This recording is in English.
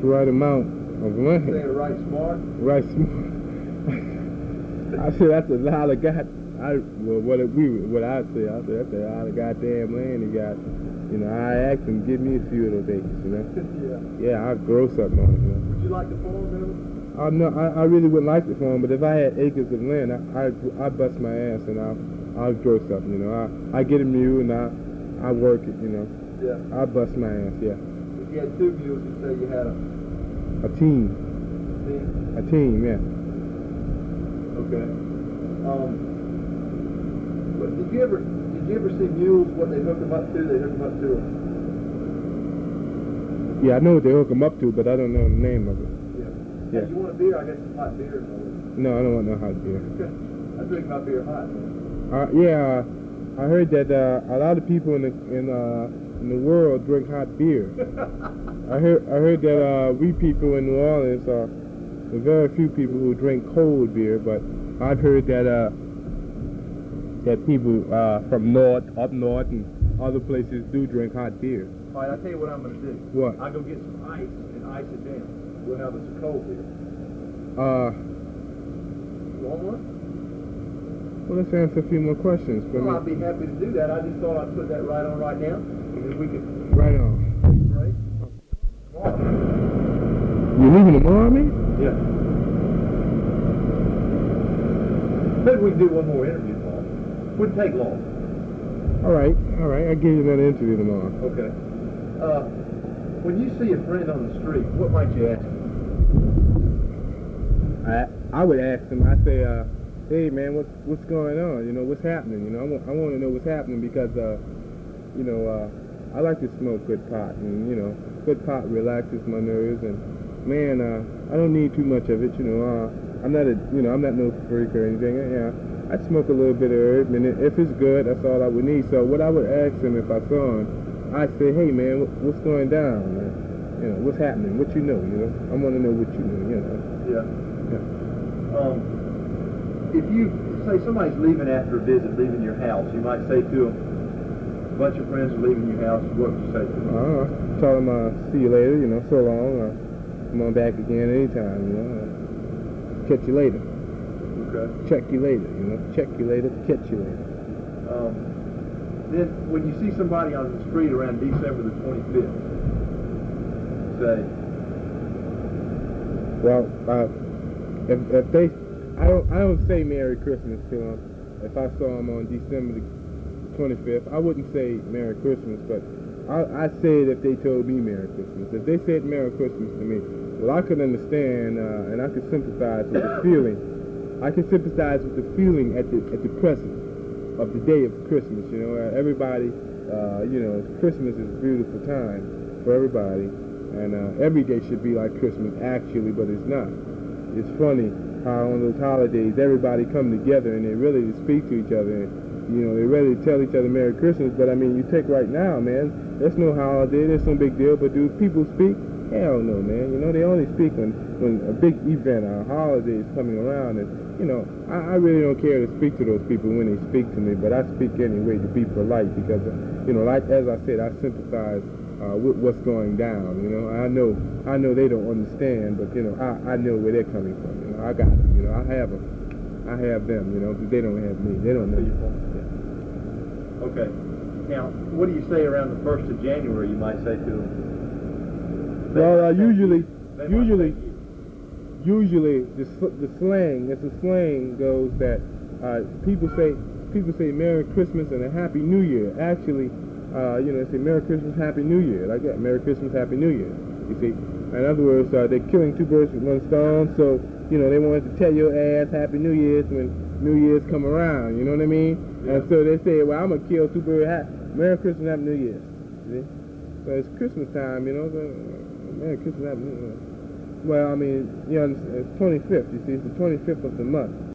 the right amount of money. Say it right smart. Right smart. I said that's a lot of God. What I'd say, that's a lot of goddamn land he got. You know, I asked him, give me a few of those acres, you know. Yeah. Yeah, I'd grow something on it, you know. Would you like to farm, Bill? No, I really wouldn't like to farm, but if I had acres of land, I'd bust my ass and I'll grow something, you know. I get a mule and I work it, you know. Yeah. I bust my ass, yeah. If you had 2 mules, you'd say you had a team. team? A team, yeah. Okay. But did you ever see mules, what they hook them up to? They hook them up to Yeah, I know what they hook them up to, but I don't know the name of it. Yeah. Hey, you want a beer? I got some hot beer. No, I don't want no hot beer. I drink my beer hot, man. Yeah, I heard that a lot of people in the world drink hot beer. I heard that we people in New Orleans there are very few people who drink cold beer, but I've heard that people from up north and other places do drink hot beer. All right, I'll tell you what I'm going to do. What? I'll go get some ice and ice it down. We'll have us a cold beer. You want one? Well, let's answer a few more questions. Well, I'd be happy to do that. I just thought I'd put that right on right now, and then we could... Right on. Right? You leaving tomorrow, man? Yeah. Maybe we can do one more interview, Paul. Wouldn't take long. All right. I'll give you another interview tomorrow. Okay. When you see a friend on the street, what might you ask him? I would ask him, I'd say, hey man, what's going on? You know, what's happening? You know, I want to know what's happening because, you know, I like to smoke good pot, and you know, good pot relaxes my nerves, and man, I don't need too much of it. You know, I'm not no freak or anything. Yeah, I smoke a little bit of herb, and if it's good, that's all I would need. So what I would ask him if I saw him, I'd say, hey man, what's going down? Man? You know, what's happening? What you know? You know, I want to know what you know. You know. Yeah. If you say somebody's leaving after a visit, leaving your house, you might say to them, a bunch of friends are leaving your house, what would you say to them? Tell them, see you later, you know, so long, come on back again anytime, you know, catch you later. Okay. Check you later, you know, check you later, catch you later. Then, when you see somebody on the street around December the 25th, say, well, if they, I don't say Merry Christmas to them. If I saw them on December the 25th, I wouldn't say Merry Christmas, but I'd say it if they told me Merry Christmas. If they said Merry Christmas to me, well, I could understand and I could sympathize with the feeling. I can sympathize with the feeling at the present of the day of Christmas. You know, everybody, you know, Christmas is a beautiful time for everybody, and every day should be like Christmas actually, but it's not. It's funny how on those holidays everybody come together and they really speak to each other, and you know, they ready to tell each other Merry Christmas. But I mean, you take right now, man, there's no holiday, there's no big deal, but do people speak? Hell no, man. You know, they only speak when a big event or a holiday is coming around, and you know, I really don't care to speak to those people when they speak to me, but I speak anyway to be polite because, you know, like as I said, I sympathize with what's going down. You know, I know they don't understand, but you know, I know where they're coming from. You know, I got them. You know, I have them. You know, they don't have me. They don't know. Yeah. Okay. Now, what do you say around the 1st of January? You might say to them. Well, usually the slang, as the slang goes, that people say Merry Christmas and a Happy New Year. Actually, you know, they say Merry Christmas, Happy New Year, like that. Merry Christmas, Happy New Year. You see, in other words, they're killing two birds with one stone. So you know, they wanted to tell your ass Happy New Year's when New Year's come around. You know what I mean? Yeah. And so they say, well, I'm gonna kill two birds. Merry Christmas, Happy New Year. See? So it's Christmas time, you know. So, Merry Christmas, Happy New Year. Well, I mean, you know, it's 25th. You see, it's the 25th of the month.